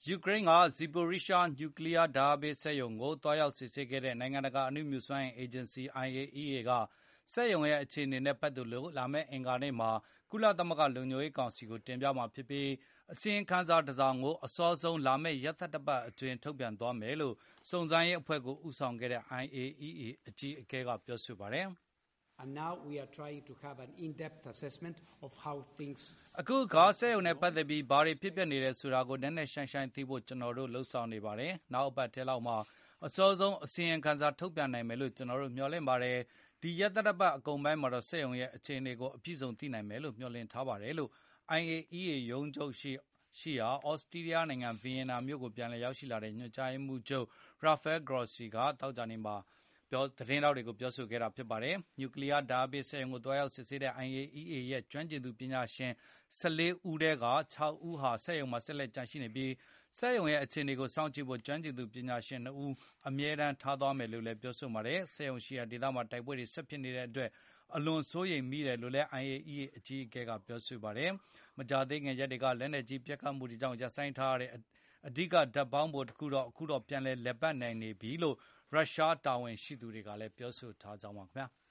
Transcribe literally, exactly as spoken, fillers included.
ယူကရိန်းက Zaporizhzhia နျူကလီးယားဓာတ်အားပေးစက်ရုံကိုသွားရောက်စစ်ဆေးခဲ့တဲ့နိုင်ငံတကာအနုမြူစွမ်းအင်အေဂျင်စီ အိုင်အေအီးအေ ကစက်ရုံရဲ့အခြေအနေနဲ့ပတ်သက်လို့လာမယ့်အင်္ဂါနေ့မှာကုလသမဂ္ဂလုံခြုံရေးကောင်စီကိုတင်ပြမှာဖြစ်ပြီးအစီရင်ခံစာတစောင်ကိုအစောဆုံးလာမယ့်ရက်သတ္တပတ်အတွင်းထုတ်ပြန်သွားမယ်လို့စုံစမ်းရေးအဖွဲ့ကိုဦးဆောင်ခဲ့တဲ့ အိုင်အေအီးအေအကြီးအကဲကပြောဆိုပါတယ်။ "အခုအခါစက်ရုံနဲ့ပတ်သက်ပြီးဘာတွေဖြစ်ပျက်နေတယ်ဆိုတာကိုနက်နက်ရှိုင်းရှိုင်းသိဖို့ကျနော်တို့လုပ်ဆောင်နေပါတယ်။ နောက်အပတ်ထဲလောက်မှာအစောဆုံးအစီရင်ခံစာထုတ်ပြန်နိုင်မယ်လို့ကျနော်တို့မျှော်လင့်ပါတယ်။ ဒီရက်သတ္တပတ်အကုန်ပိုင်းမှာတော့စက်ရုံရဲ့အခြေအနေကိုအပြည့်အစုံသိနိုင်မယ်လို့မျှော်လင့်ထားပါတယ်။" လို့ အိုင်အေအီးအေရုံးချုပ်ရှိရာဩစတြီးယားနိုင်ငံဗီယင်နာမြို့ကိုပြန်လည်ရောက်ရှိလာတဲ့ညွှန်ကြားရေးမှူးချုပ် Rafael Grossi ကသောကြာနေ့မှာသတင်းထောက်တွေကိုပြောဆိုခဲ့တာဖြစ်ပါတယ်။ နျူကလီးယားဓာတ်အားပေးစက်ရုံကိုသွားရောက်စစ်ဆေးတဲ့ အိုင်အေအီးအေရဲ့ကျွမ်းကျင်သူပညာရှင် ၁၄ ဦးထဲက ၆ ဦးဟာစက်ရုံမှာဆက်လက်ကျန်ရှိနေပြီးစက်ရုံရဲ့အခြေအနေကိုစောင့်ကြည့်ဖို့ကျွမ်းကျင်သူပညာရှင် ၂ ဦးအမြဲတမ်းထားသွားမယ်လို့လည်းပြောဆိုပါတယ်။ စက်ရုံရှိရာဒေသမှာတိုက်ပွဲတွေဆက်ဖြစ်နေတဲ့အတွက်အလွန်စိုးရိမ်မိတယ်လို့လည်း အိုင်အေအီးအေအကြီးအကဲကပြောဆိုပါတယ်။ မကြာသေးခင်ရက်တွေကလက်နက်ကြီးပစ်ခတ်မှုတွေကြောင့်ရပ်ဆိုင်းထားရတဲ့အဓိကဓာတ်ပေါင်းဖိုတခုတော့အခုတော့ပြန်လည်လည်ပတ်နိုင်နေပြီလို့ရုရှားတာဝန်ရှိသူတွေကလည်းပြောဆိုထားကြောင်းပါခင်ဗျာ။